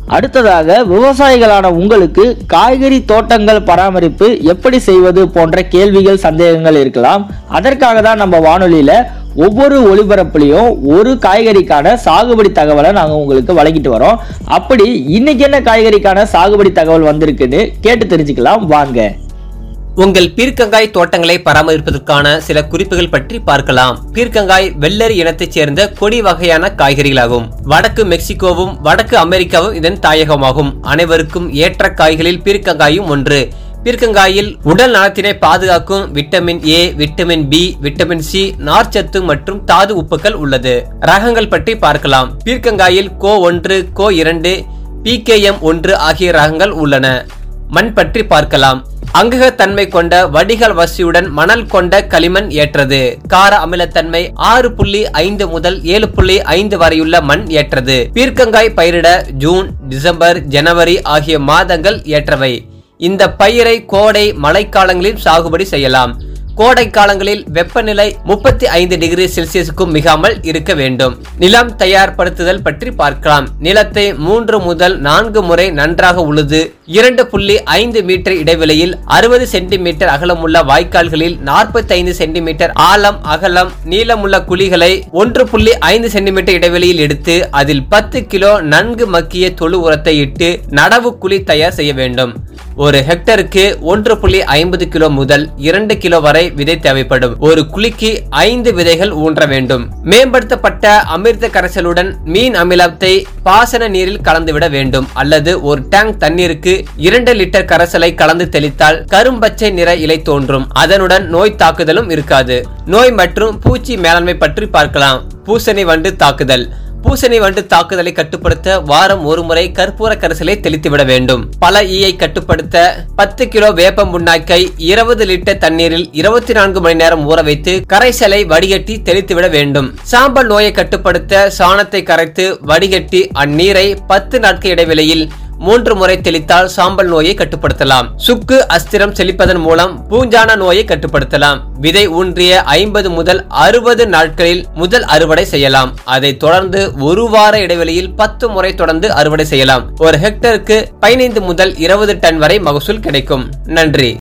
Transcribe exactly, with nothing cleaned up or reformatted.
அடுத்ததாக விவசாயிகளான உங்களுக்கு காய்கறி தோட்டங்கள் பராமரிப்பு எப்படி செய்வது போன்ற கேள்விகள் சந்தேகங்கள் இருக்கலாம். அதற்காக தான் நம்ம வானொலியில ஒவ்வொரு ஒளிபரப்புலையும் ஒரு காய்கறிக்கான சாகுபடி தகவலை நாங்க உங்களுக்கு வழங்கிட்டு வரோம். அப்படி இன்னைக்கு என்ன காய்கறிக்கான சாகுபடி தகவல் வந்திருக்குன்னு கேட்டு தெரிஞ்சுக்கலாம் வாங்க. உங்கள் பீர்க்கங்காய் தோட்டங்களை பராமரிப்பதற்கான சில குறிப்புகள் பற்றி பார்க்கலாம். பீர்க்கங்காய் வெள்ளரி இனத்தைச் சேர்ந்த கொடி வகையான காய்கறிகளாகும். வடக்கு மெக்சிகோவும் வடக்கு அமெரிக்காவும் இதன் தாயகமாகும். அனைவருக்கும் ஏற்ற காய்களில் பீர்க்கங்காயும் ஒன்று. பீர்க்கங்காயில் உடல் நலத்தினை பாதுகாக்கும் vitamin A, vitamin B, vitamin C, நார்ச்சத்து மற்றும் தாது உப்புக்கள் உள்ளது. ரகங்கள் பற்றி பார்க்கலாம். பீர்க்கங்காயில் கோ ஒன்று, கோ இரண்டு, பி கே எம் ஒன்று ஆகிய ரகங்கள் உள்ளன. மண் பற்றி பார்க்கலாம். அங்ககத்தன்மை கொண்ட வடிகால் வசதியுடன் மணல் கொண்ட களிமண் ஏற்றது. கார அமிலத்தன்மை ஆறு புள்ளி ஐந்து முதல் ஏழு புள்ளி ஐந்து வரையுள்ள மண் ஏற்றது. பீர்க்கங்காய் பயிரிட ஜூன், டிசம்பர், ஜனவரி ஆகிய மாதங்கள் ஏற்றவை. இந்த பயிரை கோடை மழைக்காலங்களில் சாகுபடி செய்யலாம். கோடை காலங்களில் வெப்பநிலை முப்பத்தி ஐந்து டிகிரி செல்சியஸுக்கும் மிகாமல் இருக்க வேண்டும். நிலம் தயார்படுத்துதல் பற்றி பார்க்கலாம். நிலத்தை மூன்று முதல் நான்கு முறை நன்றாக உழுது இரண்டு புள்ளி ஐந்து மீட்டர் இடைவெளியில் அறுபது சென்டிமீட்டர் அகலமுள்ள வாய்க்கால்களில் நாற்பத்தி ஐந்து சென்டிமீட்டர் ஆழம் அகலம் நீளமுள்ள குழிகளை ஒன்று புள்ளி ஐந்து சென்டிமீட்டர் இடைவெளியில் எடுத்து அதில் பத்து கிலோ நன்கு மக்கிய தொழு உரத்தை இட்டு நடவு குழி தயார் செய்ய வேண்டும். ஒரு ஹெக்டருக்கு ஒன்று புள்ளி ஐம்பது கிலோ முதல் இரண்டு கிலோ வரை விதை தேவைப்படும். ஒரு குழிக்கு ஐந்து விதைகள் ஊன்ற வேண்டும். மேம்படுத்தப்பட்ட அமிர்த கரைசலுடன் மீன் அமிலத்தை பாசன நீரில் கலந்துவிட வேண்டும். அல்லது ஒரு டேங்க் தண்ணீருக்கு இரண்டு லிட்டர் கரைசலை கலந்து தெளித்தால் கரும்பச்சை நிற இலை தோன்றும். அதனுடன் நோய் தாக்குதலும் இருக்காது. நோய் மற்றும் பூச்சி மேலாண்மை பற்றி பார்க்கலாம். பூசணி வண்டு தாக்குதல். பூசணி வண்டு தாக்குதலை கட்டுப்படுத்த வாரம் ஒரு முறை கற்பூர கரைசலை தெளித்துவிட வேண்டும். பல ஈயை கட்டுப்படுத்த பத்து கிலோ வேப்பம் புண்ணாக்கை இருபது லிட்டர் தண்ணீரில் இருபத்தி நான்கு மணி நேரம் ஊற வைத்து கரைசலை வடிகட்டி தெளித்துவிட வேண்டும். சாம்பல் நோயை கட்டுப்படுத்த சாணத்தை கரைத்து வடிகட்டி அந்நீரை பத்து நாட்கள் இடைவெளியில் மூன்று முறை தெளித்தால் சாம்பல் நோயை கட்டுப்படுத்தலாம். சுக்கு அஸ்திரம் செழிப்பதன் மூலம் பூஞ்சான நோயை கட்டுப்படுத்தலாம். விதை ஊன்றிய ஐம்பது முதல் அறுபது நாட்களில் முதல் அறுவடை செய்யலாம். அதை தொடர்ந்து ஒரு வார இடைவெளியில் பத்து முறை தொடர்ந்து அறுவடை செய்யலாம். ஒரு ஹெக்டருக்கு பதினைந்து முதல் இருபது டன் வரை மகசூல் கிடைக்கும். நன்றி.